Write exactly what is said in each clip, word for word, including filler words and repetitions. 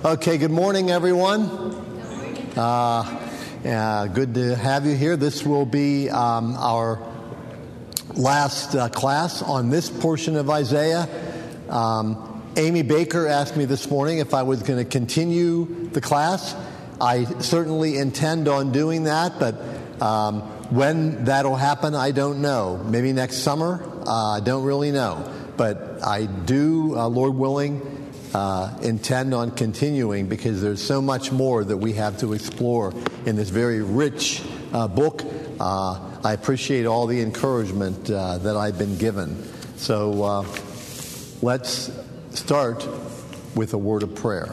Okay, good morning, everyone. Uh, yeah, good to have you here. This will be um, our last uh, class on this portion of Isaiah. Um, Amy Baker asked me this morning if I was going to continue the class. I certainly intend on doing that, but um, when that'll happen, I don't know. Maybe next summer? Uh, I don't really know. But I do, uh, Lord willing, Uh, intend on continuing because there's so much more that we have to explore in this very rich uh, book. Uh, I appreciate all the encouragement uh, that I've been given. So uh, let's start with a word of prayer.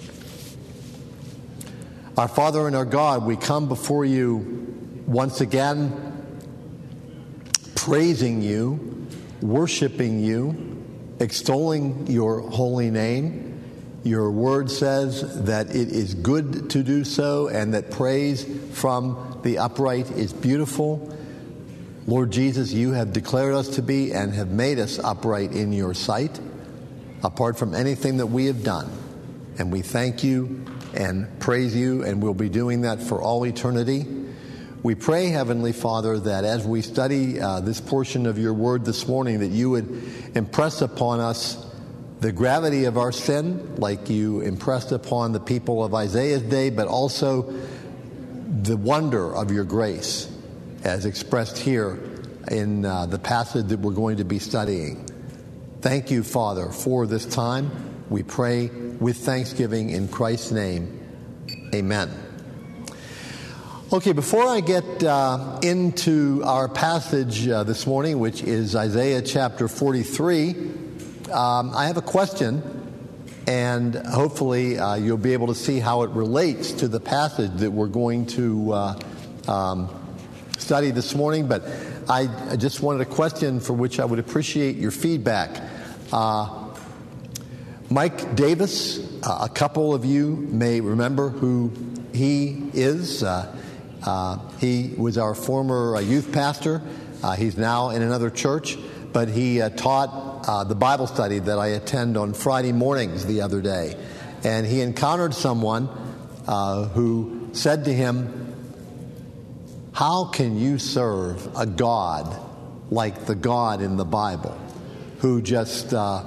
Our Father and our God, we come before you once again, praising you, worshiping you, extolling your holy name. Your word says that it is good to do so and that praise from the upright is beautiful. Lord Jesus, you have declared us to be and have made us upright in your sight, apart from anything that we have done. And we thank you and praise you, and we'll be doing that for all eternity. We pray, Heavenly Father, that as we study uh, this portion of your word this morning, that you would impress upon us the gravity of our sin, like you impressed upon the people of Isaiah's day, but also the wonder of your grace, as expressed here in uh, the passage that we're going to be studying. Thank you, Father, for this time. We pray with thanksgiving in Christ's name. Amen. Okay, before I get uh, into our passage uh, this morning, which is Isaiah chapter forty-three, um, I have a question, and hopefully uh, you'll be able to see how it relates to the passage that we're going to uh, um, study this morning. But I, I just wanted a question for which I would appreciate your feedback. Uh, Mike Davis, uh, a couple of you may remember who he is. Uh, Uh, he was our former uh, youth pastor. Uh, he's now in another church, but he uh, taught uh, the Bible study that I attend on Friday mornings the other day. And he encountered someone uh, who said to him, "How can you serve a God like the God in the Bible, who just uh,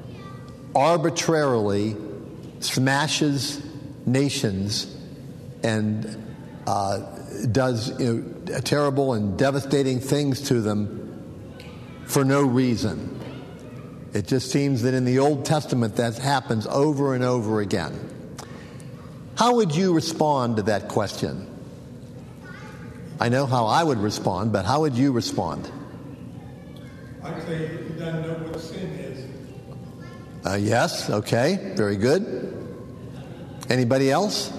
arbitrarily smashes nations and uh, does you know, terrible and devastating things to them for no reason?" It just seems that in the Old Testament that happens over and over again. How would you respond to that question? I know how I would respond, but how would you respond? I'd say he doesn't know what sin is. Uh, yes, okay, very good. Anybody else?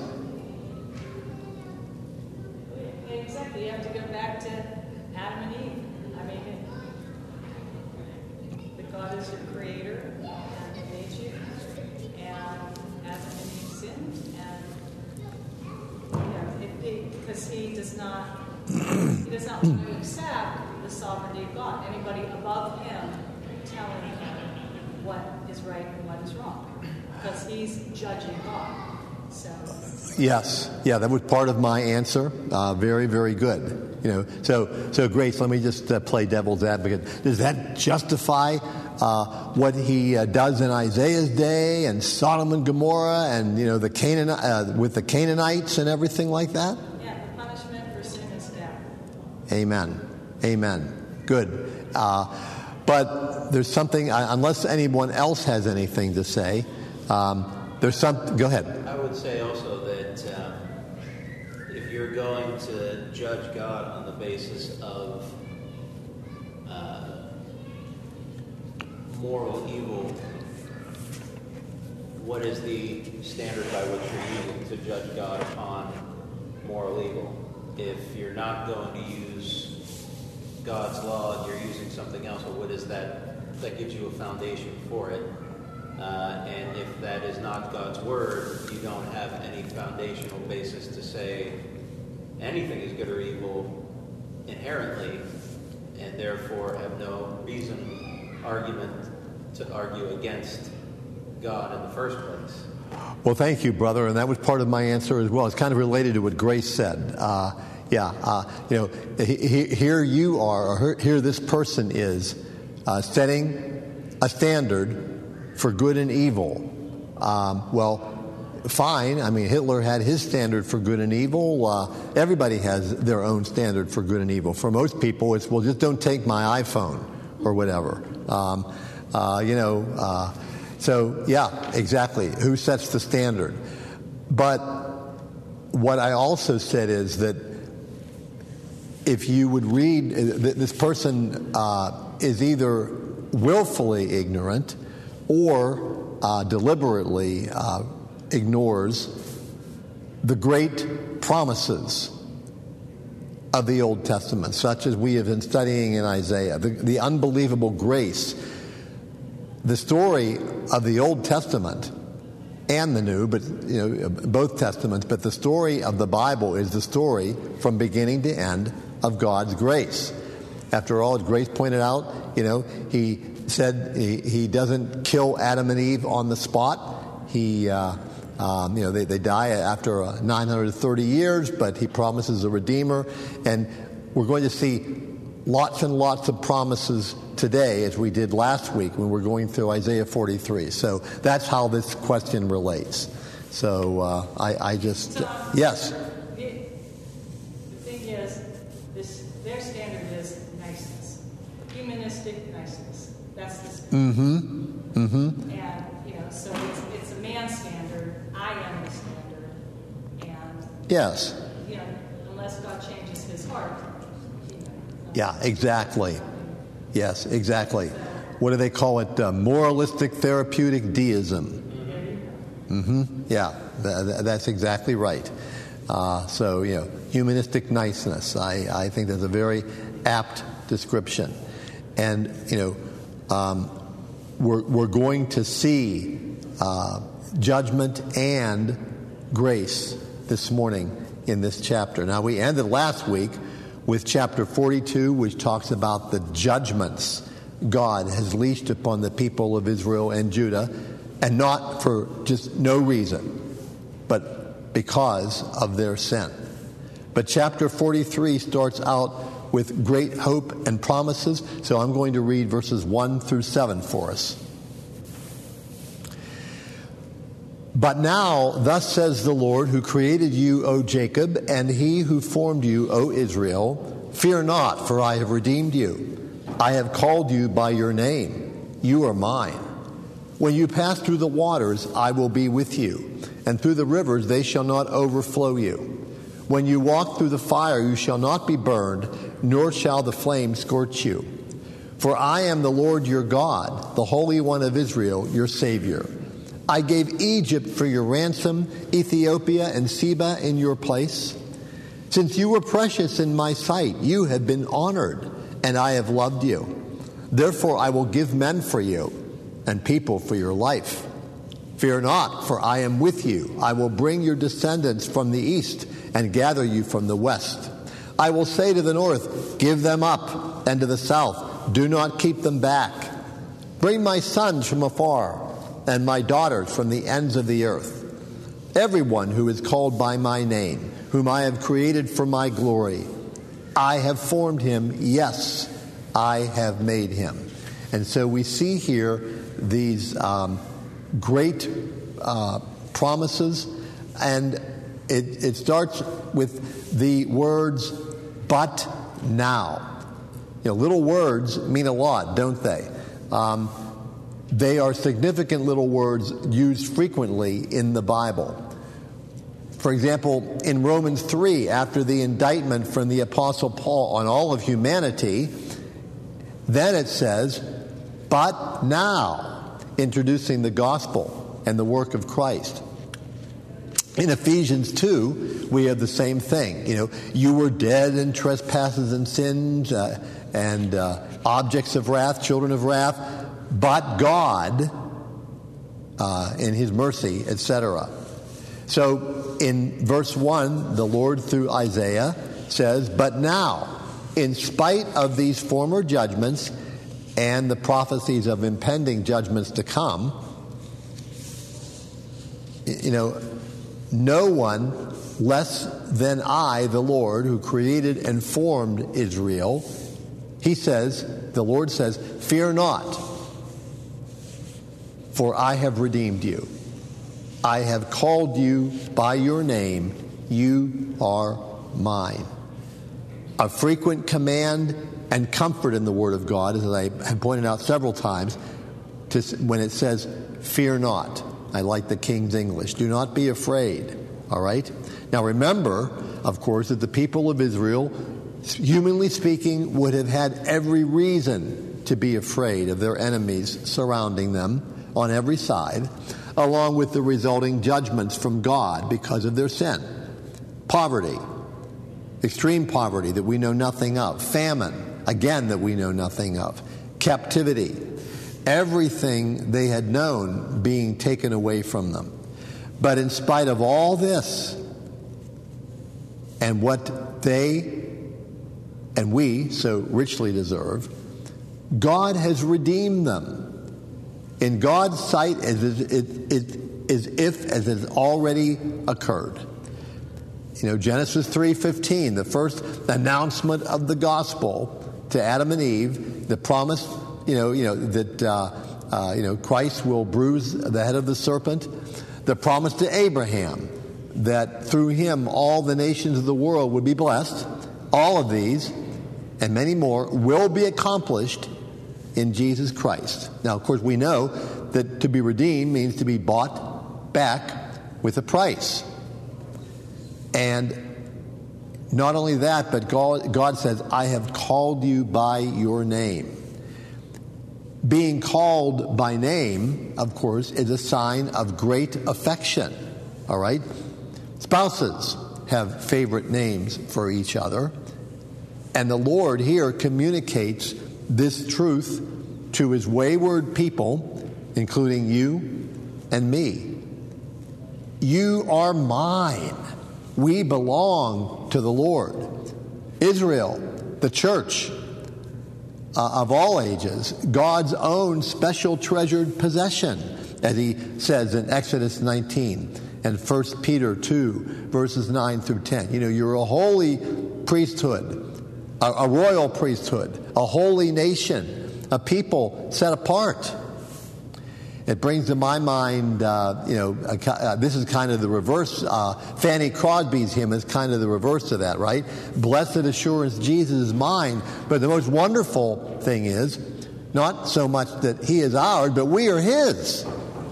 He does not want to accept the sovereignty of God. Anybody above him telling him what is right and what is wrong, because he's judging God. So yes, yeah, that was part of my answer. Uh, very, very good. You know, so so Grace, let me just uh, play devil's advocate. Does that justify uh, what he uh, does in Isaiah's day and Sodom and Gomorrah and you know the Canaan uh, with the Canaanites and everything like that? Amen. Amen. Good. Uh, but there's something, uh, unless anyone else has anything to say, um, there's some, go ahead. I would say also that um, if you're going to judge God on the basis of uh, moral evil, what is the standard by which you're using to judge God upon moral evil? If you're not going to use God's law and you're using something else, well, what is that? That gives you a foundation for it. Uh, and if that is not God's word, you don't have any foundational basis to say anything is good or evil inherently, and therefore have no reason, argument to argue against God in the first place. Well, thank you, brother, and that was part of my answer as well. It's kind of related to what Grace said. Uh, yeah, uh, you know, he, he, here you are, or here this person is, uh, setting a standard for good and evil. Um, well, fine. I mean, Hitler had his standard for good and evil. Uh, everybody has their own standard for good and evil. For most people, it's, well, just don't take my iPhone or whatever. Um, uh, you know, uh, so yeah, exactly. Who sets the standard? But what I also said is that if you would read, this person uh, is either willfully ignorant or uh, deliberately uh, ignores the great promises of the Old Testament, such as we have been studying in Isaiah, the, the unbelievable grace. The story of the Old Testament and the New, but you know, both Testaments, but the story of the Bible is the story from beginning to end of God's grace. After all, as Grace pointed out, you know, he said he, he doesn't kill Adam and Eve on the spot. He, uh, um, you know, they, they die after uh, nine hundred thirty years, but he promises a Redeemer. And we're going to see lots and lots of promises today, as we did last week when we're going through Isaiah forty-three. So that's how this question relates. So uh, I, I just, so, um, yes? The, the thing is, this, their standard is niceness, humanistic niceness. That's the standard. Mm-hmm. Mm-hmm. And, you know, so it's, it's a man's standard. I am the standard. And, Yes. you know, unless God changes his heart, you know. Yeah, exactly. Yes, exactly. What do they call it? Uh, moralistic therapeutic deism. Mm-hmm. Yeah, th- th- that's exactly right. Uh, so, you know, humanistic niceness. I, I think that's a very apt description. And, you know, um, we're, we're going to see uh, judgment and grace this morning in this chapter. Now, we ended last week with chapter forty-two, which talks about the judgments God has leashed upon the people of Israel and Judah, and not for just no reason, but because of their sin. But chapter forty-three starts out with great hope and promises, so I'm going to read verses one through seven for us. But now, thus says the Lord, who created you, O Jacob, and he who formed you, O Israel, fear not, for I have redeemed you. I have called you by your name. You are mine. When you pass through the waters, I will be with you, and through the rivers they shall not overflow you. When you walk through the fire, you shall not be burned, nor shall the flame scorch you. For I am the Lord your God, the Holy One of Israel, your Savior. I gave Egypt for your ransom, Ethiopia and Seba in your place. Since you were precious in my sight, you have been honored, and I have loved you. Therefore I will give men for you, and people for your life. Fear not, for I am with you. I will bring your descendants from the east, and gather you from the west. I will say to the north, give them up, and to the south, do not keep them back. Bring my sons from afar, and my daughters from the ends of the earth. Everyone who is called by my name, whom I have created for my glory. I have formed him, yes, I have made him. And so we see here these um, great uh, promises, and it, it starts with the words, but now. You know, little words mean a lot, don't they? Um, They are significant little words used frequently in the Bible. For example, in Romans three, after the indictment from the Apostle Paul on all of humanity, then it says, but now, introducing the gospel and the work of Christ. In Ephesians two, we have the same thing. You know, you were dead in trespasses and sins uh, and uh, objects of wrath, children of wrath, but God, uh, in his mercy, et cetera. So in verse one, the Lord through Isaiah says, but now, in spite of these former judgments and the prophecies of impending judgments to come, you know, no one less than I, the Lord, who created and formed Israel, he says, the Lord says, fear not, for I have redeemed you. I have called you by your name. You are mine. A frequent command and comfort in the Word of God, as I have pointed out several times, to, when it says, fear not. I like the King's English. Do not be afraid. All right? Now remember, of course, that the people of Israel, humanly speaking, would have had every reason to be afraid of their enemies surrounding them on every side, along with the resulting judgments from God because of their sin. Poverty, extreme poverty that we know nothing of. Famine, again, that we know nothing of. Captivity, everything they had known being taken away from them. But in spite of all this, and what they and we so richly deserve, God has redeemed them. In God's sight, as if as has already occurred. You know, Genesis three fifteen, the first announcement of the gospel to Adam and Eve, the promise, you know, you know that uh, uh, you know Christ will bruise the head of the serpent, the promise to Abraham that through him all the nations of the world would be blessed. All of these and many more will be accomplished in Jesus Christ. Now, of course, we know that to be redeemed means to be bought back with a price. And not only that, but God, God says, I have called you by your name. Being called by name, of course, is a sign of great affection. All right? Spouses have favorite names for each other. And the Lord here communicates this truth to his wayward people, including you and me. You are mine. We belong to the Lord. Israel, the church uh, of all ages, God's own special treasured possession, as he says in Exodus nineteen and First Peter two, verses nine through ten. You know, you're a holy priesthood, a, a royal priesthood, a holy nation, a people set apart. It brings to my mind, uh, you know, uh, this is kind of the reverse. Uh, Fanny Crosby's hymn is kind of the reverse of that, right? Blessed assurance, Jesus is mine. But the most wonderful thing is, not so much that he is ours, but we are his.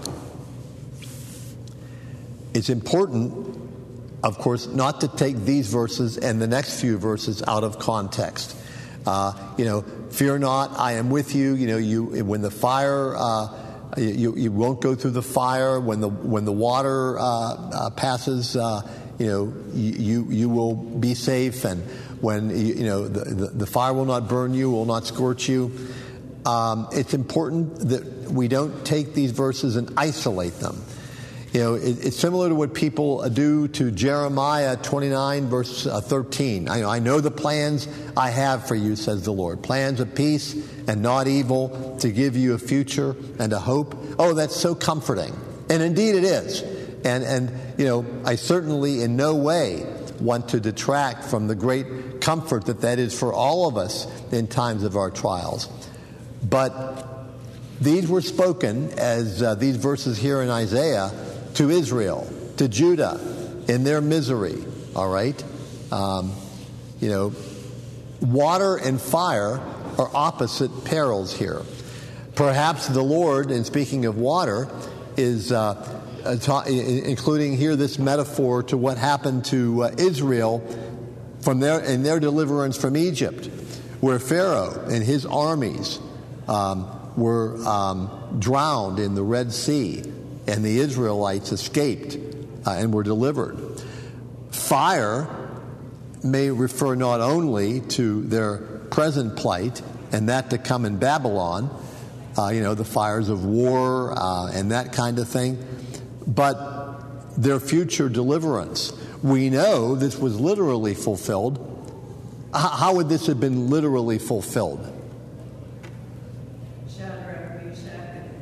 It's important, of course, not to take these verses and the next few verses out of context. Uh, you know, fear not, I am with you. You know, you when the fire... Uh, You, you won't go through the fire when the when the water uh, uh, passes. Uh, you know, you you will be safe, and when you, you know the, the, the fire will not burn you, will not scorch you. Um, it's important that we don't take these verses and isolate them. You know, it, it's similar to what people do to Jeremiah twenty-nine, verse thirteen. I, I know the plans I have for you, says the Lord. Plans of peace and not evil, to give you a future and a hope. Oh, that's so comforting. And indeed it is. And, and you know, I certainly in no way want to detract from the great comfort that that is for all of us in times of our trials. But these were spoken, as uh, these verses here in Isaiah, to Israel, to Judah, in their misery, all right? Um, you know, water and fire are opposite perils here. Perhaps the Lord, in speaking of water, is uh, ta- including here this metaphor to what happened to uh, Israel from their in their deliverance from Egypt, where Pharaoh and his armies um, were um, drowned in the Red Sea, and the Israelites escaped uh, and were delivered. Fire may refer not only to their present plight and that to come in Babylon, uh, you know, the fires of war uh, and that kind of thing, but their future deliverance. We know this was literally fulfilled. H- how would this have been literally fulfilled?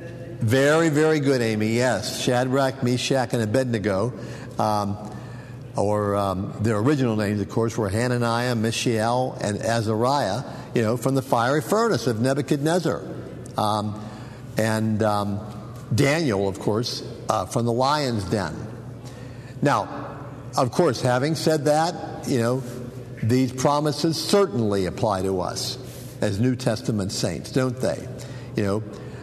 Very, very good, Amy. Yes, Shadrach, Meshach, and Abednego, um, or um, their original names, of course, were Hananiah, Mishael, and Azariah. You know, from the fiery furnace of Nebuchadnezzar, um, and um, Daniel, of course, uh, from the lion's den. Now, of course, having said that, you know, these promises certainly apply to us as New Testament saints, don't they? You know,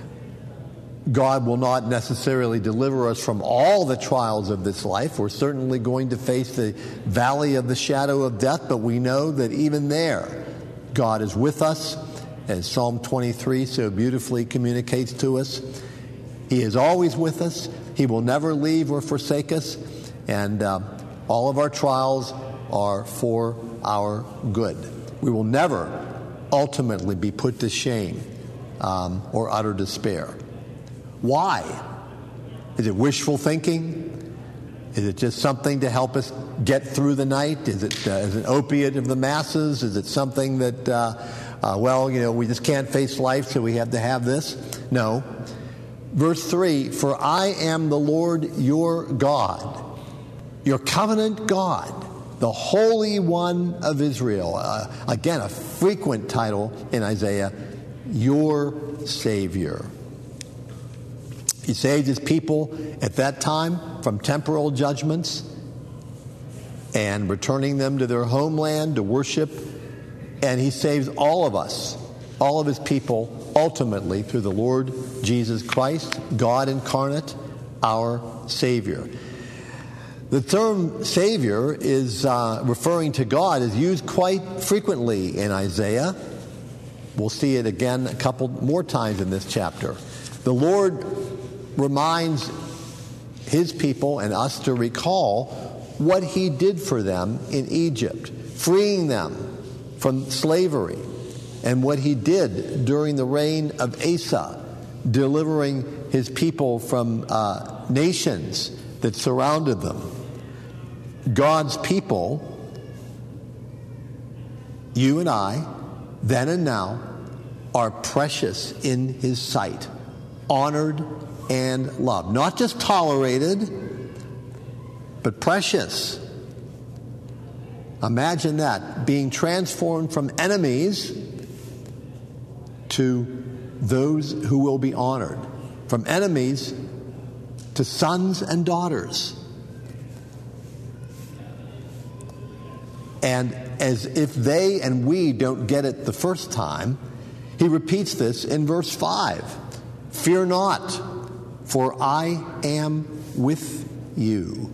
God will not necessarily deliver us from all the trials of this life. We're certainly going to face the valley of the shadow of death, but we know that even there, God is with us, as Psalm twenty-three so beautifully communicates to us. He is always with us. He will never leave or forsake us, and uh, all of our trials are for our good. We will never ultimately be put to shame um, or utter despair. Why? Is it wishful thinking? Is it just something to help us get through the night? Is it, uh, is it an opiate of the masses? Is it something that, uh, uh, well, you know, we just can't face life, so we have to have this? No. Verse three, for I am the Lord your God, your covenant God, the Holy One of Israel. Uh, again, a frequent title in Isaiah, your Savior. He saved his people at that time from temporal judgments and returning them to their homeland to worship. And he saves all of us, all of his people, ultimately through the Lord Jesus Christ, God incarnate, our Savior. The term Savior is uh, referring to God is used quite frequently in Isaiah. We'll see it again a couple more times in this chapter. The Lord reminds his people and us to recall what he did for them in Egypt, freeing them from slavery, and what he did during the reign of Asa, delivering his people from uh, nations that surrounded them. God's people, you and I, then and now, are precious in his sight, honored and loved. Not just tolerated, but precious. Imagine that, being transformed from enemies to those who will be honored. From enemies to sons and daughters. And as if they and we don't get it the first time, he repeats this in verse five. Fear not, for I am with you.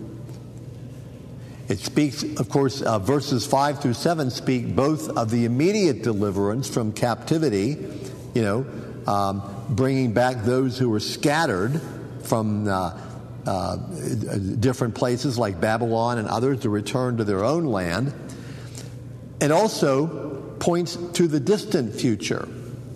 It speaks, of course, uh, verses five through seven speak both of the immediate deliverance from captivity, you know, um, bringing back those who were scattered from uh, uh, different places like Babylon and others to return to their own land. It also points to the distant future,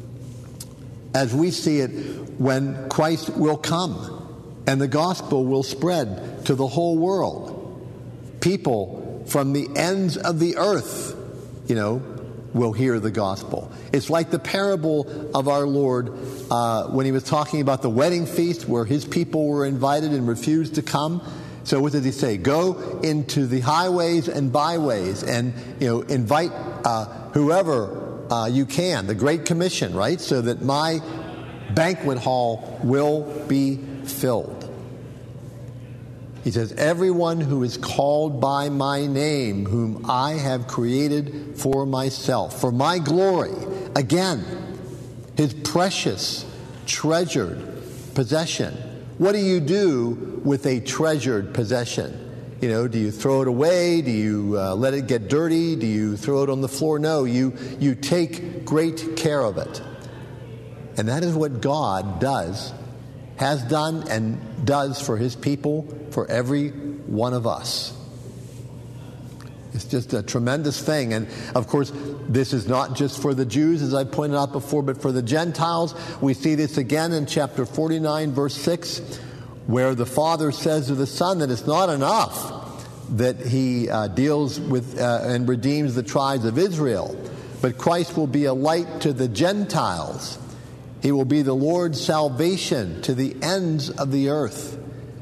as we see it when Christ will come and the gospel will spread to the whole world. People from the ends of the earth, you know, will hear the gospel. It's like the parable of our Lord uh, when he was talking about the wedding feast where his people were invited and refused to come. So what did he say? Go into the highways and byways and, you know, invite uh, whoever uh, you can. The Great Commission, right? So that my banquet hall will be filled. He says, everyone who is called by my name, whom I have created for myself, for my glory. Again, his precious, treasured possession. What do you do with a treasured possession? You know, do you throw it away? Do you uh, let it get dirty? Do you throw it on the floor? No, you, you take great care of it. And that is what God does, has done and does for his people, for every one of us. It's just a tremendous thing. And of course, this is not just for the Jews, as I pointed out before, but for the Gentiles. We see this again in chapter forty-nine, verse six, where the Father says to the Son that it's not enough that he uh, deals with uh, and redeems the tribes of Israel, but Christ will be a light to the Gentiles. He will be the Lord's salvation to the ends of the earth.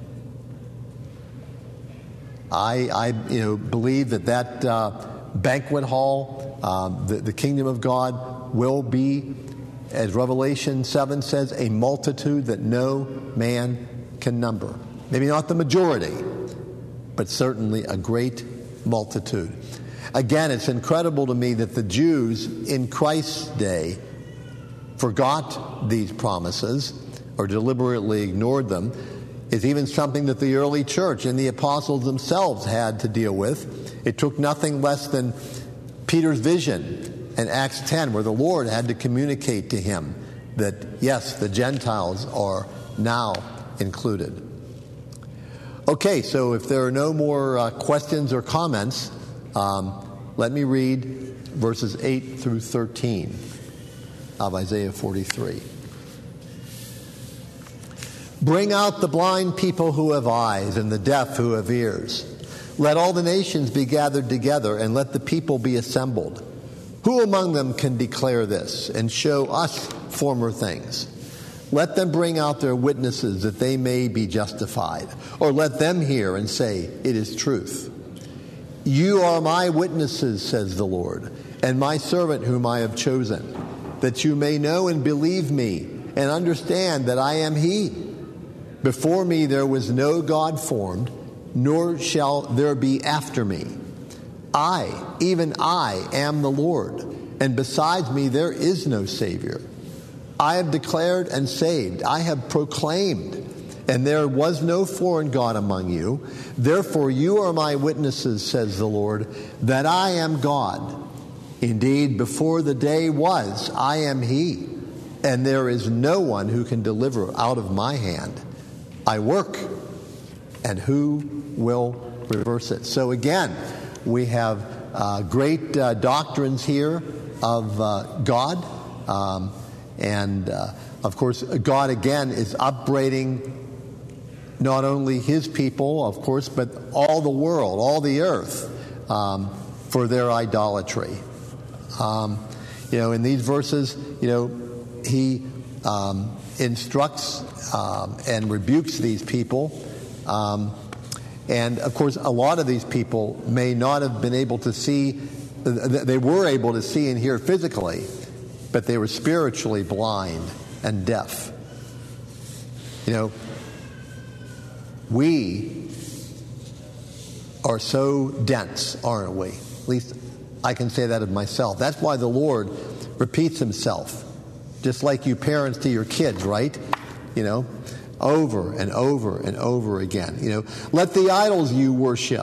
I, I you know, believe that that uh, banquet hall, um, the, the kingdom of God, will be, as Revelation seven says, a multitude that no man can number. Maybe not the majority, but certainly a great multitude. Again, it's incredible to me that the Jews in Christ's day forgot these promises or deliberately ignored them. Is even something that the early church and the apostles themselves had to deal with. It took nothing less than Peter's vision in Acts ten, where the Lord had to communicate to him that, yes, the Gentiles are now included. Okay, so if there are no more uh, questions or comments, um, let me read verses eight through thirteen of Isaiah forty-three. Bring out the blind people who have eyes and the deaf who have ears. Let all the nations be gathered together and let the people be assembled. Who among them can declare this and show us former things? Let them bring out their witnesses that they may be justified. Or let them hear and say, it is truth. You are my witnesses, says the Lord, and my servant whom I have chosen, that you may know and believe me and understand that I am he. Before me there was no God formed, nor shall there be after me. I, even I, am the Lord, and besides me there is no Savior. I have declared and saved. I have proclaimed, and there was no foreign God among you. Therefore you are my witnesses, says the Lord, that I am God. Indeed, before the day was, I am he, and there is no one who can deliver out of my hand. I work, and who will reverse it? So again, we have uh, great uh, doctrines here of uh, God. Um, and, uh, of course, God, again, is upbraiding not only his people, of course, but all the world, all the earth, um, for their idolatry. Um, you know, in these verses, you know, he um, instructs um, and rebukes these people. Um, and, of course, a lot of these people may not have been able to see. They were able to see and hear physically, but they were spiritually blind and deaf. You know, we are so dense, aren't we? At least I can say that of myself. That's why the Lord repeats himself, just like you parents to your kids, right? You know, over and over and over again. You know, let the idols you worship,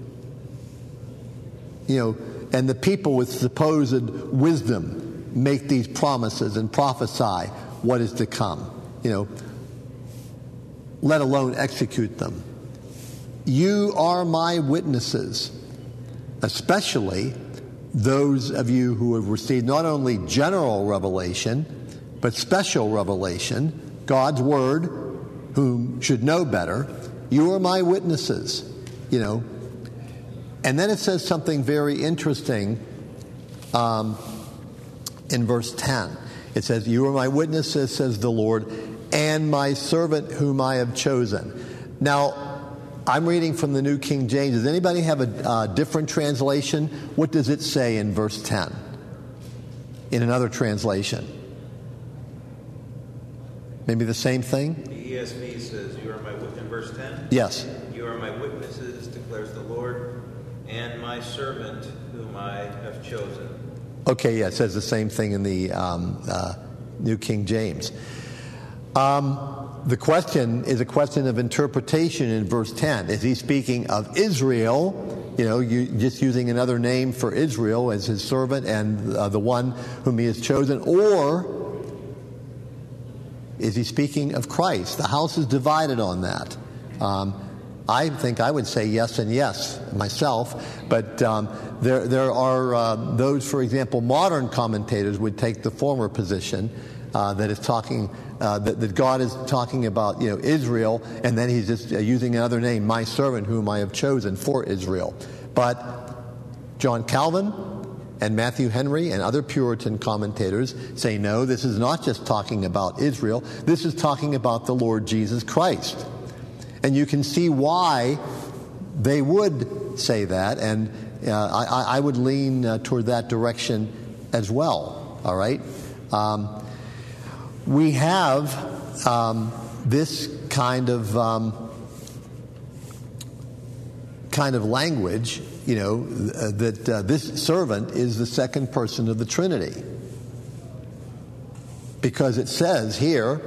you know, and the people with supposed wisdom make these promises and prophesy what is to come, you know, let alone execute them. You are my witnesses, especially those of you who have received not only general revelation, but special revelation, God's word, whom should know better. You are my witnesses, you know. And then it says something very interesting um, in verse ten. It says, you are my witnesses, says the Lord, and my servant whom I have chosen. Now, I'm reading from the New King James. Does anybody have a uh, different translation? What does it say in verse ten? In another translation? Maybe the same thing? The E S V says, you are my witness, in verse ten? Yes. You are my witnesses, declares the Lord, and my servant whom I have chosen. Okay, yeah, it says the same thing in the um, uh, New King James. Um... The question is a question of interpretation in verse ten. Is he speaking of Israel, you know, you, just using another name for Israel as his servant and uh, the one whom he has chosen? Or is he speaking of Christ? The house is divided on that. Um, I think I would say yes and yes myself, but um, there, there are uh, those, for example, modern commentators would take the former position uh, that is talking Uh, that, that God is talking about, you know, Israel, and then he's just uh, using another name, my servant whom I have chosen for Israel. But John Calvin And Matthew Henry and other Puritan commentators say, no, this is not just talking about Israel. This is talking about the Lord Jesus Christ. And you can see why they would say that, and uh, I, I would lean uh, toward that direction as well. All right? Um, we have um, this kind of um, kind of language, you know, uh, that uh, this servant is the second person of the Trinity. Because it says here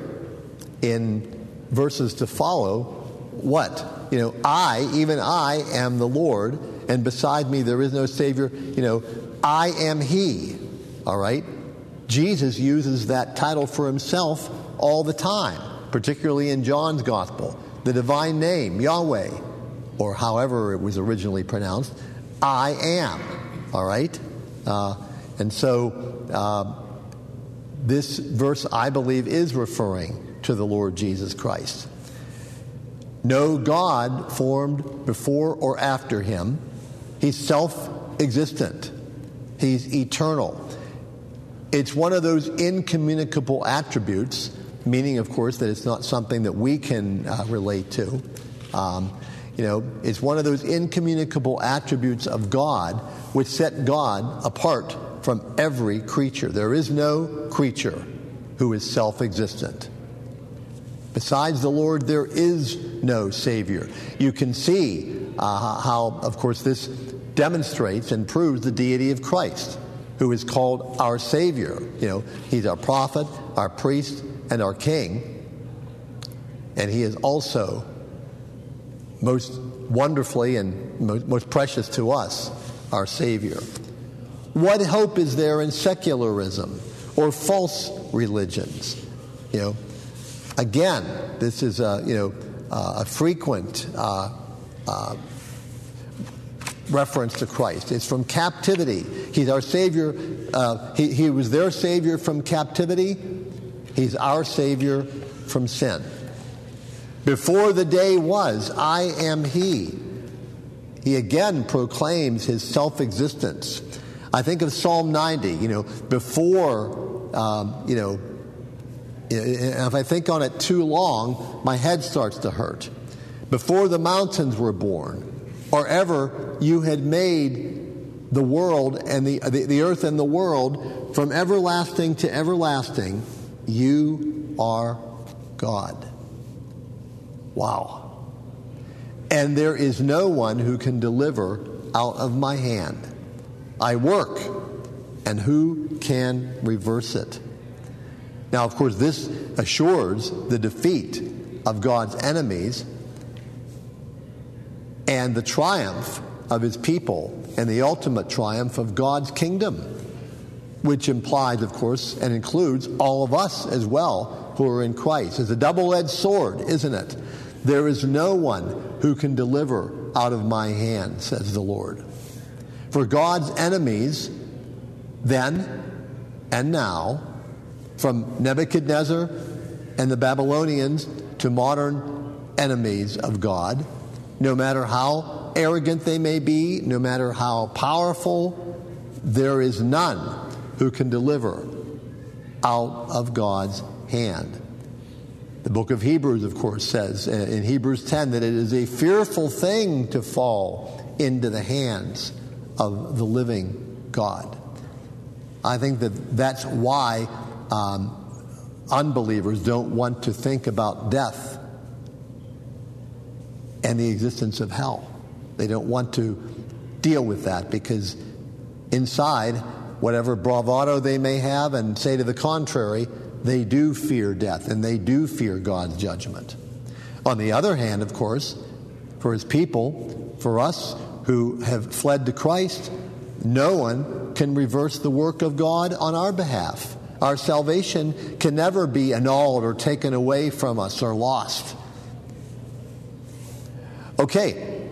in verses to follow, what? You know, I, even I, am the Lord, and beside me there is no Savior. You know, I am He. All right? Jesus uses that title for Himself all the time, particularly in John's Gospel. The divine name, Yahweh, or however it was originally pronounced, I am. All right? Uh, and so uh, this verse, I believe, is referring to the Lord Jesus Christ. No God formed before or after Him. He's self-existent. He's eternal. It's one of those incommunicable attributes, meaning, of course, that it's not something that we can uh, relate to. Um, you know, it's one of those incommunicable attributes of God which set God apart from every creature. There is no creature who is self-existent. Besides the Lord, there is no Savior. You can see uh, how, of course, this demonstrates and proves the deity of Christ, who is called our Savior. You know, He's our prophet, our priest, and our king. And He is also most wonderfully and most, most precious to us, our Savior. What hope is there in secularism or false religions? You know, again, this is a, you know, uh, a frequent uh, uh, reference to Christ. It's from captivity. He's our Savior. Uh, he, he was their Savior from captivity. He's our Savior from sin. Before the day was, I am He. He again proclaims His self-existence. I think of Psalm ninety, you know, before, um, you know, if I think on it too long, my head starts to hurt. Before the mountains were born, or ever you had made the world and the, the, the earth and the world, from everlasting to everlasting, you are God. Wow. And there is no one who can deliver out of my hand. I work, and who can reverse it? Now, of course, this assures the defeat of God's enemies and the triumph of His people and the ultimate triumph of God's kingdom, which implies, of course, and includes all of us as well who are in Christ. It's a double-edged sword, isn't it? There is no one who can deliver out of my hand, says the Lord. For God's enemies, then and now, from Nebuchadnezzar and the Babylonians to modern enemies of God, no matter how arrogant they may be, no matter how powerful, there is none who can deliver out of God's hand. The book of Hebrews, of course, says in Hebrews ten that it is a fearful thing to fall into the hands of the living God. I think that that's why um, unbelievers don't want to think about death and the existence of hell. They don't want to deal with that because inside, whatever bravado they may have and say to the contrary, they do fear death and they do fear God's judgment. On the other hand, of course, for His people, for us who have fled to Christ, no one can reverse the work of God on our behalf. Our salvation can never be annulled or taken away from us or lost. Okay.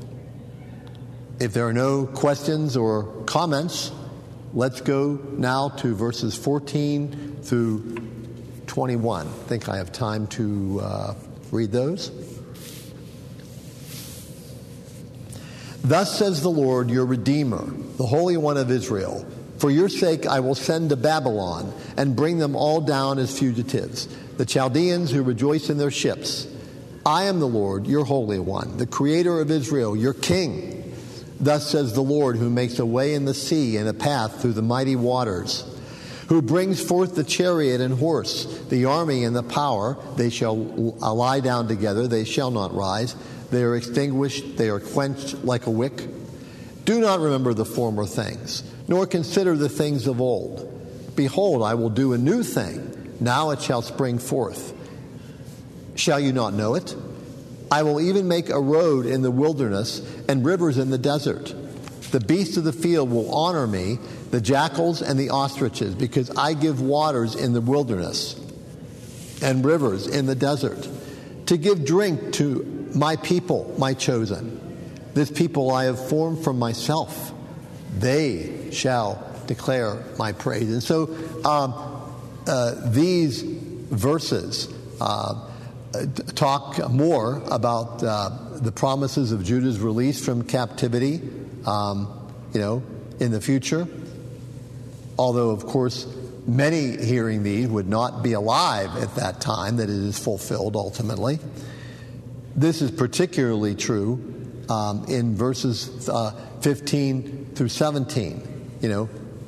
If there are no questions or comments, let's go now to verses fourteen through twenty-one. I think I have time to uh, read those. Thus says the Lord, your Redeemer, the Holy One of Israel. For your sake I will send to Babylon and bring them all down as fugitives, the Chaldeans who rejoice in their ships. I am the Lord, your Holy One, the Creator of Israel, your King. Thus says the Lord, who makes a way in the sea and a path through the mighty waters, who brings forth the chariot and horse, the army and the power. They shall lie down together, they shall not rise. They are extinguished, they are quenched like a wick. Do not remember the former things, nor consider the things of old. Behold, I will do a new thing. Now it shall spring forth. Shall you not know it? I will even make a road in the wilderness and rivers in the desert. The beasts of the field will honor me, the jackals and the ostriches, because I give waters in the wilderness and rivers in the desert, to give drink to my people, my chosen. This people I have formed from myself. They shall declare my praise. And so um, uh, these verses uh, talk more about uh, the promises of Judah's release from captivity, um, you know, in the future. Although, of course, many hearing these would not be alive at that time that it is fulfilled ultimately. This is particularly true um, in verses uh, fifteen through seventeen, you know,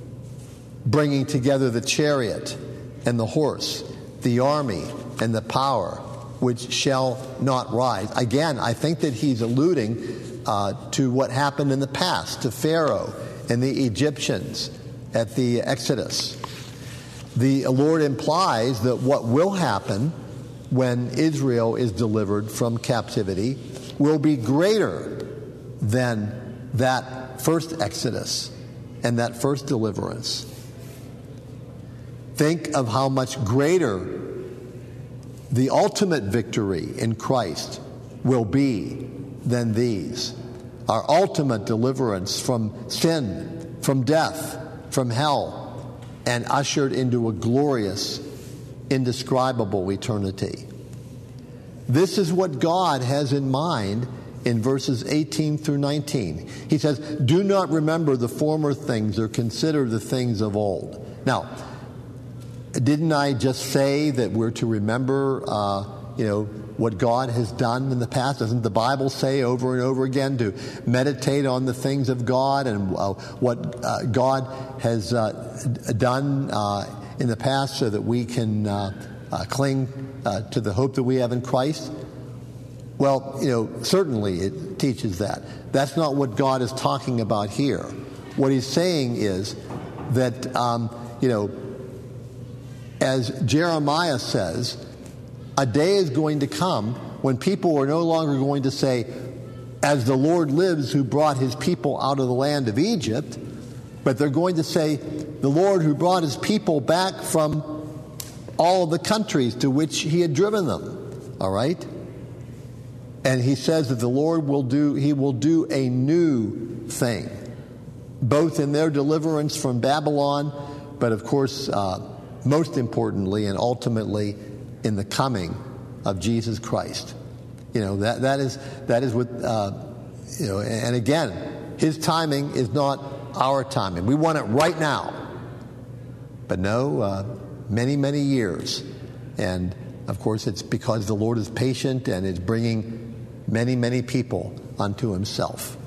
bringing together the chariot and the horse, the army and the power, which shall not rise. Again, I think that he's alluding uh, to what happened in the past, to Pharaoh and the Egyptians at the Exodus. The Lord implies that what will happen when Israel is delivered from captivity will be greater than that first Exodus and that first deliverance. Think of how much greater the ultimate victory in Christ will be than these. Our ultimate deliverance from sin, from death, from hell, and ushered into a glorious, indescribable eternity. This is what God has in mind in verses eighteen through nineteen. He says, do not remember the former things or consider the things of old. Now, didn't I just say that we're to remember, uh, you know, what God has done in the past? Doesn't the Bible say over and over again to meditate on the things of God and uh, what uh, God has uh, done uh, in the past so that we can uh, uh, cling uh, to the hope that we have in Christ? Well, you know, certainly it teaches that. That's not what God is talking about here. What he's saying is that, um, you know, as Jeremiah says, a day is going to come when people are no longer going to say, as the Lord lives who brought his people out of the land of Egypt, but they're going to say, the Lord who brought his people back from all of the countries to which he had driven them. All right? And he says that the Lord will do, he will do a new thing, both in their deliverance from Babylon, but of course, uh, most importantly and ultimately in the coming of Jesus Christ. You know, that that is that is what uh, you know. And again, his timing is not our timing. We want it right now, but no, uh, many many years. And of course, it's because the Lord is patient and is bringing many many people unto himself.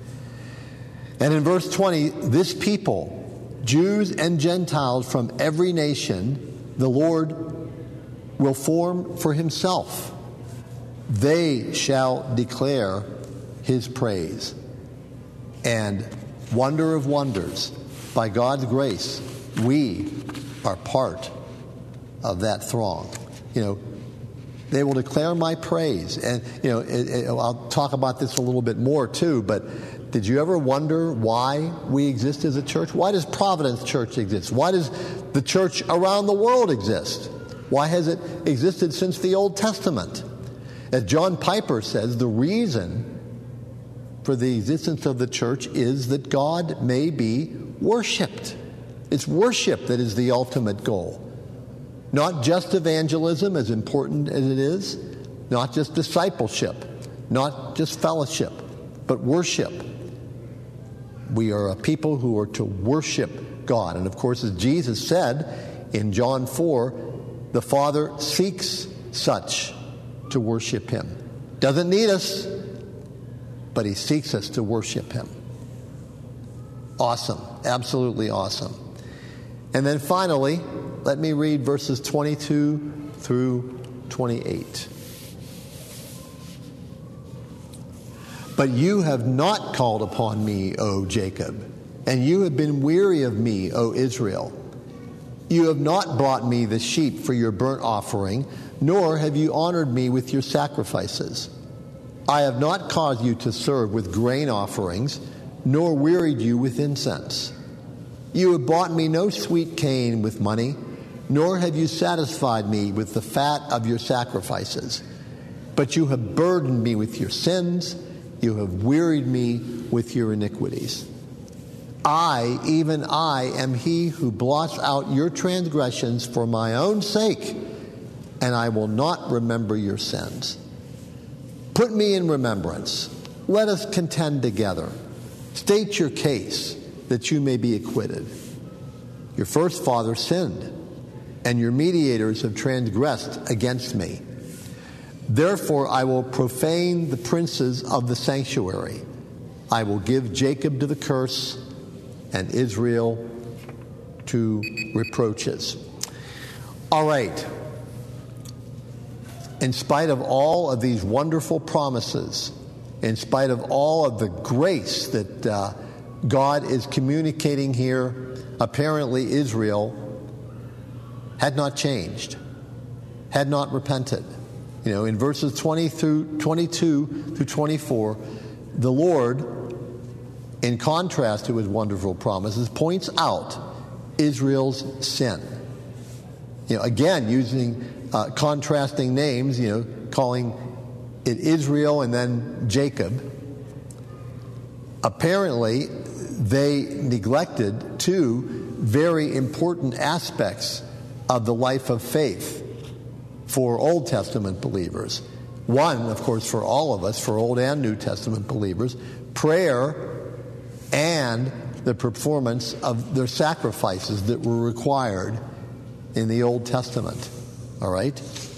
And in verse twenty, this people, Jews and Gentiles from every nation, the Lord will form for himself. They shall declare his praise. And wonder of wonders, by God's grace, we are part of that throng. You know, they will declare my praise. And, you know, it, it, I'll talk about this a little bit more too, but did you ever wonder why we exist as a church? Why does Providence Church exist? Why does the church around the world exist? Why has it existed since the Old Testament? As John Piper says, the reason for the existence of the church is that God may be worshipped. It's worship that is the ultimate goal. Not just evangelism, as important as it is, not just discipleship, not just fellowship, but worship. We are a people who are to worship God. And of course, as Jesus said in John four, the Father seeks such to worship him. Doesn't need us, but he seeks us to worship him. Awesome. Absolutely awesome. And then finally, let me read verses twenty-two through twenty-eight. But you have not called upon me, O Jacob, and you have been weary of me, O Israel. You have not brought me the sheep for your burnt offering, nor have you honored me with your sacrifices. I have not caused you to serve with grain offerings, nor wearied you with incense. You have bought me no sweet cane with money, nor have you satisfied me with the fat of your sacrifices. But you have burdened me with your sins, you have wearied me with your iniquities. I, even I, am he who blots out your transgressions for my own sake, and I will not remember your sins. Put me in remembrance. Let us contend together. State your case, that you may be acquitted. Your first father sinned, and your mediators have transgressed against me. Therefore I will profane the princes of the sanctuary. I will give Jacob to the curse, and Israel to reproaches. All right. In spite of all of these wonderful promises, in spite of all of the grace that uh, God is communicating here, apparently Israel had not changed, had not repented. You know, in verses twenty through twenty-two through twenty-four, the Lord, in contrast to his wonderful promises, points out Israel's sin. You know, again, using uh, contrasting names, you know, calling it Israel and then Jacob. Apparently, they neglected two very important aspects of the life of faith for Old Testament believers. One, of course, for all of us, for Old and New Testament believers, prayer and the performance of their sacrifices that were required in the Old Testament. All right?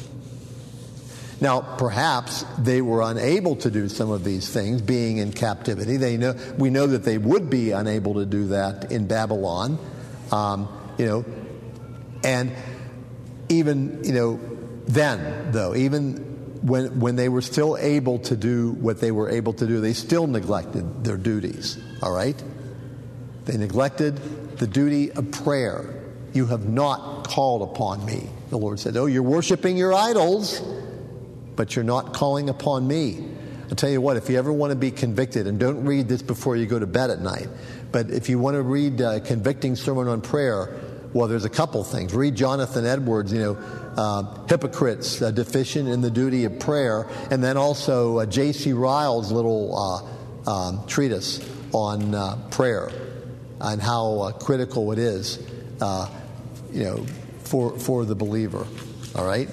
Now, perhaps they were unable to do some of these things being in captivity. They know, we know that they would be unable to do that in Babylon. Um, you know, and even, you know, then, though, even when when they were still able to do what they were able to do, they still neglected their duties. All right? They neglected the duty of prayer. You have not called upon me. The Lord said, oh, you're worshiping your idols, but you're not calling upon me. I'll tell you what, if you ever want to be convicted, and don't read this before you go to bed at night, but if you want to read a convicting sermon on prayer, well, there's a couple things. Read Jonathan Edwards, you know, uh, Hypocrites, uh, Deficient in the Duty of Prayer, and then also uh, J C Ryle's little uh, um, treatise on uh, prayer and how uh, critical it is, uh, you know, for for the believer. All right?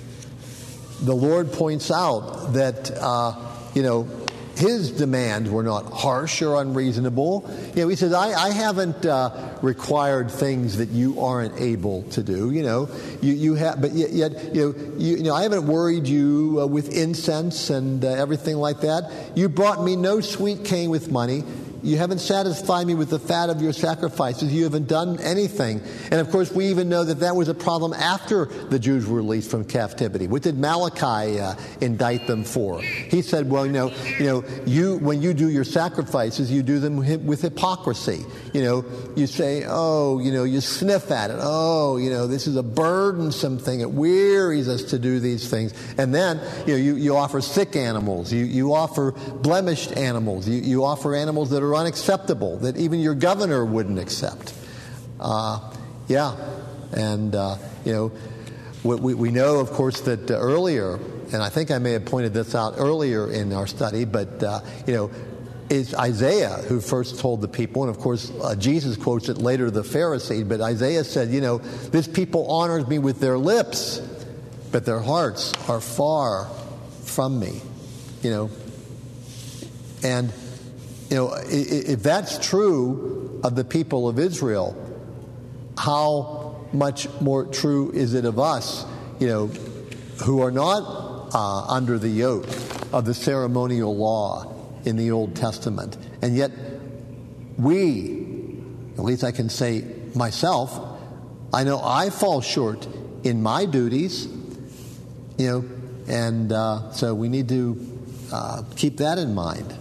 The Lord points out that, uh, you know, his demands were not harsh or unreasonable. You know, he says, I, I haven't uh, required things that you aren't able to do. You know, you, you have, but yet, yet you, know, you, you know, I haven't worried you uh, with incense and uh, everything like that. You brought me no sweet cane with money. You haven't satisfied me with the fat of your sacrifices. You haven't done anything. And of course, we even know that that was a problem after the Jews were released from captivity. What did Malachi uh, indict them for? He said, well, you know, you know, you when you do your sacrifices, you do them with hypocrisy. You know, you say, oh, you know, you sniff at it. Oh, you know, this is a burdensome thing. It wearies us to do these things. And then, you know, you, you offer sick animals. You, you offer blemished animals. You, you offer animals that are unacceptable, that even your governor wouldn't accept. Uh, yeah. And, uh, you know, we, we know, of course, that uh, earlier, and I think I may have pointed this out earlier in our study, but, uh, you know, it's Isaiah who first told the people, and of course, uh, Jesus quotes it later to the Pharisees, but Isaiah said, you know, this people honors me with their lips, but their hearts are far from me, you know. And you know, if that's true of the people of Israel, how much more true is it of us, you know, who are not uh, under the yoke of the ceremonial law in the Old Testament. And yet we, at least I can say myself, I know I fall short in my duties, you know, and uh, so we need to uh, keep that in mind.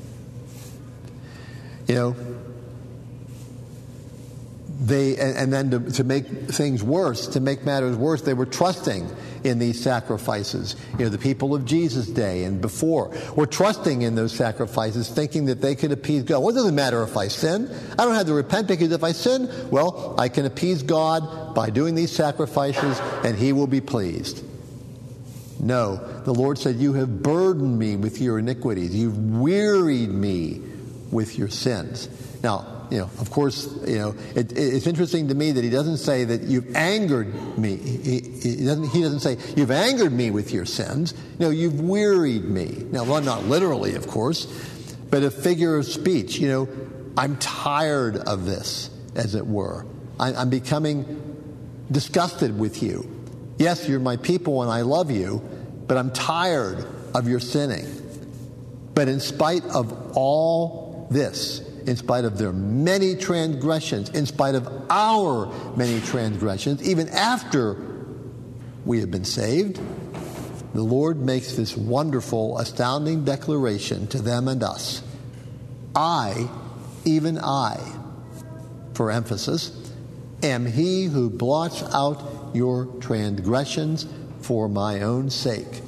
You know, they, and, and then to, to make things worse, to make matters worse, they were trusting in these sacrifices. You know, the people of Jesus' day and before were trusting in those sacrifices, thinking that they could appease God. Well, it doesn't matter if I sin. I don't have to repent, because if I sin, well, I can appease God by doing these sacrifices, and He will be pleased. No, the Lord said, you have burdened me with your iniquities. You've wearied me with your sins. Now, you know, of course, you know, it, it's interesting to me that He doesn't say that you've angered me. He, he, doesn't, he doesn't say, you've angered me with your sins. No, you've wearied me. Now, well, not literally, of course, but a figure of speech. You know, I'm tired of this, as it were. I, I'm becoming disgusted with you. Yes, you're my people and I love you, but I'm tired of your sinning. But in spite of all this, in spite of their many transgressions, in spite of our many transgressions, even after we have been saved, the Lord makes this wonderful, astounding declaration to them and us. I, even I, for emphasis, am He who blots out your transgressions for my own sake.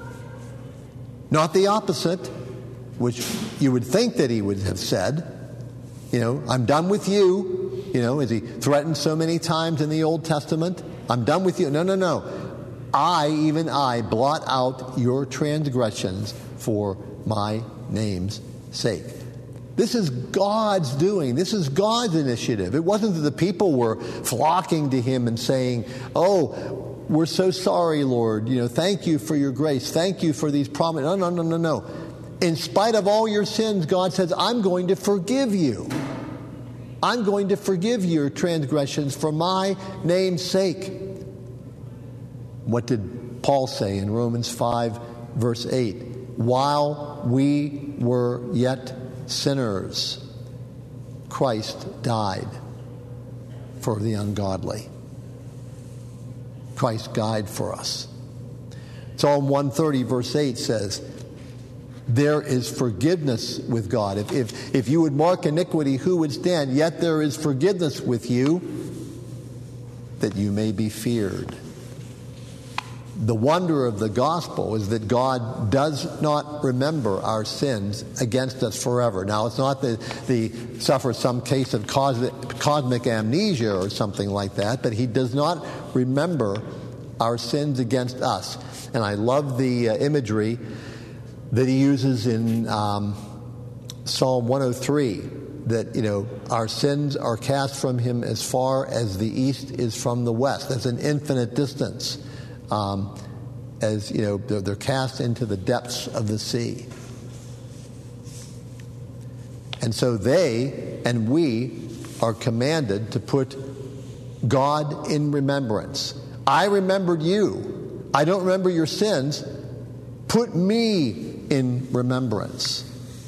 Not the opposite, which you would think that He would have said. You know, I'm done with you. You know, as He threatened so many times in the Old Testament. I'm done with you. No, no, no. I, even I, blot out your transgressions for my name's sake. This is God's doing. This is God's initiative. It wasn't that the people were flocking to Him and saying, oh, we're so sorry, Lord. You know, thank you for your grace. Thank you for these promises. No, no, no, no, no. In spite of all your sins, God says, I'm going to forgive you. I'm going to forgive your transgressions for my name's sake. What did Paul say in Romans five, verse eight? While we were yet sinners, Christ died for the ungodly. Christ died for us. Psalm one thirty, verse eight says, there is forgiveness with God. If, if, if you would mark iniquity, who would stand? Yet there is forgiveness with you, that you may be feared. The wonder of the gospel is that God does not remember our sins against us forever. Now, it's not that He suffers some case of cosmic, cosmic amnesia or something like that, but He does not remember our sins against us. And I love the uh, imagery that He uses in um, Psalm one oh three, that, you know, our sins are cast from Him as far as the east is from the west. That's an infinite distance. Um, as, you know, they're, they're cast into the depths of the sea. And so they and we are commanded to put God in remembrance. I remembered you. I don't remember your sins. Put me in remembrance.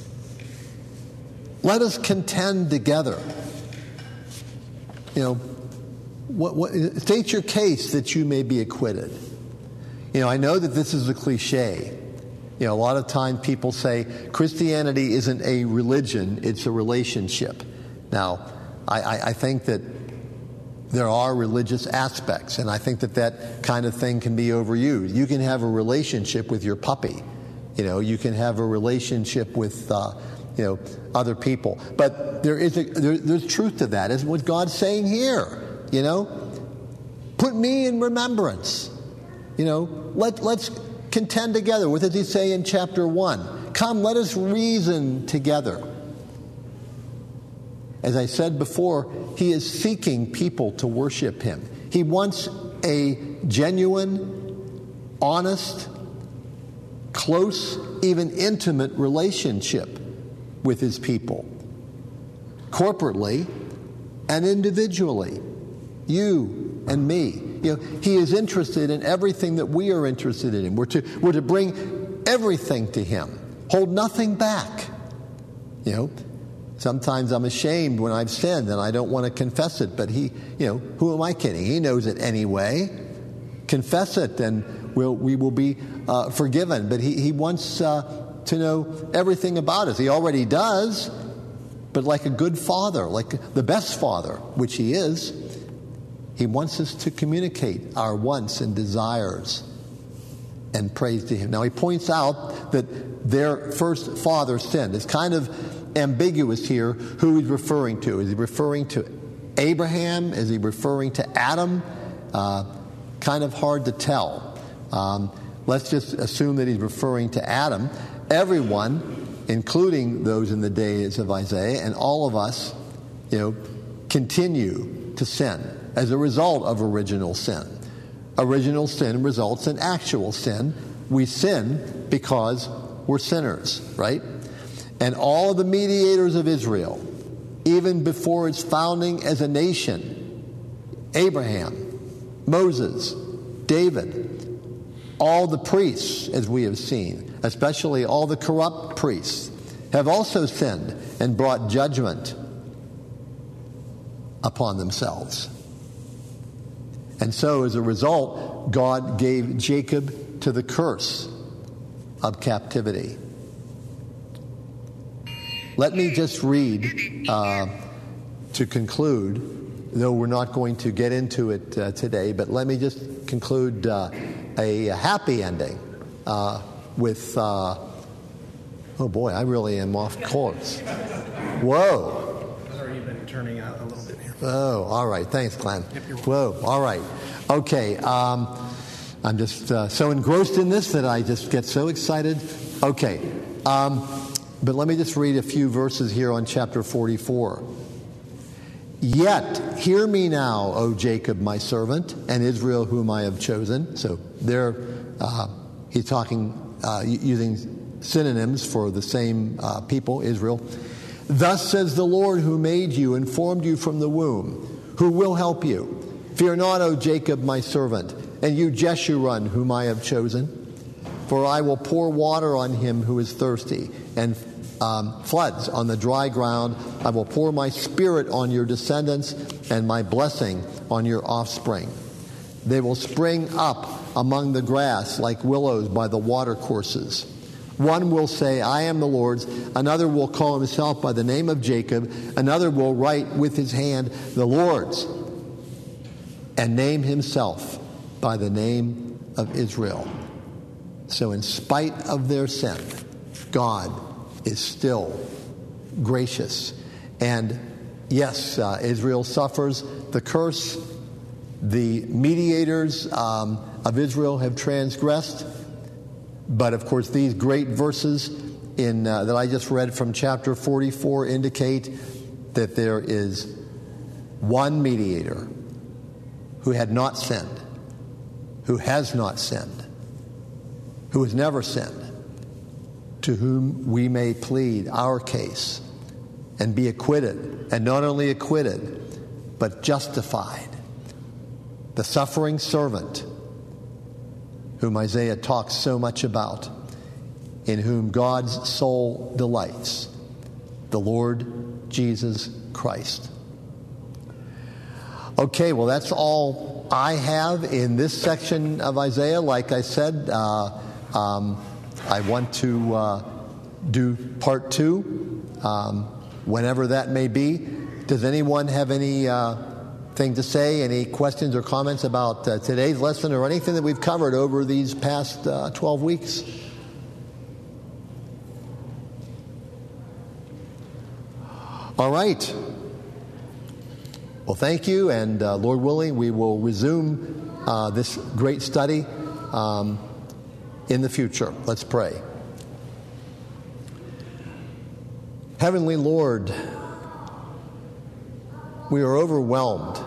Let us contend together. You know, what, what, state your case that you may be acquitted. You know, I know that this is a cliche. You know, a lot of times people say Christianity isn't a religion, it's a relationship. Now, I, I, I think that there are religious aspects, and I think that that kind of thing can be overused. You can have a relationship with your puppy. You know, you can have a relationship with, uh, you know, other people. But there is a, there, there's truth to that. Is what God's saying here. You know, put me in remembrance. You know, let let's contend together. What does He say in chapter one? Come, let us reason together. As I said before, He is seeking people to worship Him. He wants a genuine, honest, close, even intimate relationship with his people, corporately and individually, you and me. You know, he is interested in everything that we are interested in. We're to, we're to bring everything to him, hold nothing back. You know, sometimes I'm ashamed when I've sinned and I don't want to confess it, but he, you know, who am I kidding? He knows it anyway. Confess it and we'll, we will be uh, forgiven. But he, he wants uh, to know everything about us. He already does, but like a good father, like the best father, which he is, he wants us to communicate our wants and desires and praise to him. Now he points out that their first father sinned. It's kind of ambiguous here who he's referring to. Is he referring to Abraham? Is he referring to Adam? Uh, kind of hard to tell. Um, let's just assume that he's referring to Adam. Everyone, including those in the days of Isaiah, and all of us, you know, continue to sin as a result of original sin. Original sin results in actual sin. We sin because we're sinners, right? And all of the mediators of Israel, even before its founding as a nation, Abraham, Moses, David, all the priests, as we have seen, especially all the corrupt priests, have also sinned and brought judgment upon themselves. And so, as a result, God gave Jacob to the curse of captivity. Let me just read, uh, to conclude, though we're not going to get into it uh, today, but let me just conclude uh, a happy ending uh, with, uh, oh boy, I really am off course. Whoa. I've already been turning out a little bit here. Oh, all right. Thanks, Glenn. Yep, you're welcome. Whoa, all right. Okay, um, I'm just uh, so engrossed in this that I just get so excited. Okay, um, but let me just read a few verses here on chapter forty-four. Yet, hear me now, O Jacob, my servant, and Israel, whom I have chosen. So there, uh, he's talking, uh, using synonyms for the same uh, people, Israel. Thus says the Lord who made you and formed you from the womb, who will help you. Fear not, O Jacob, my servant, and you, Jeshurun, whom I have chosen. For I will pour water on him who is thirsty, and um, floods on the dry ground. I will pour my spirit on your descendants, and my blessing on your offspring. They will spring up among the grass like willows by the watercourses. One will say, I am the Lord's. Another will call himself by the name of Jacob. Another will write with his hand, the Lord's, and name himself by the name of Israel. So in spite of their sin, God is still gracious. And yes, uh, Israel suffers the curse. The mediators um, of Israel have transgressed. But of course, these great verses in uh, that I just read from chapter forty-four indicate that there is one mediator who had not sinned, who has not sinned, who has never sinned, to whom we may plead our case and be acquitted, and not only acquitted, but justified. The suffering servant whom Isaiah talks so much about, in whom God's soul delights, the Lord Jesus Christ. Okay, well, that's all I have in this section of Isaiah. Like I said, uh, um, I want to uh, do part two, um, whenever that may be. Does anyone have any uh, thing to say, any questions or comments about uh, today's lesson or anything that we've covered over these past uh, twelve weeks? All right. Well, thank you, and uh, Lord willing, we will resume uh, this great study um, in the future. Let's pray. Heavenly Lord, we are overwhelmed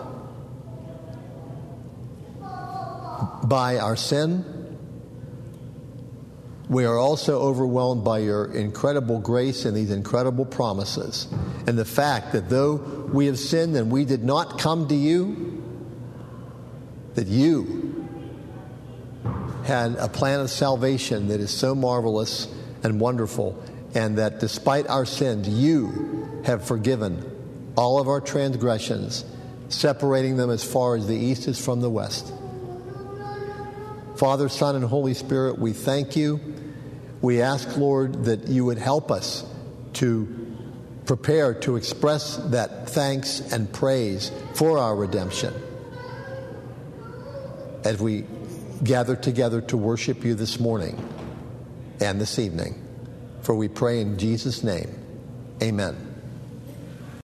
by our sin, we are also overwhelmed by your incredible grace and these incredible promises. And the fact that though we have sinned and we did not come to you, that you had a plan of salvation that is so marvelous and wonderful, and that despite our sins, you have forgiven all of our transgressions, separating them as far as the east is from the west. Father, Son, and Holy Spirit, we thank you. We ask, Lord, that you would help us to prepare to express that thanks and praise for our redemption as we gather together to worship you this morning and this evening. For we pray in Jesus' name. Amen.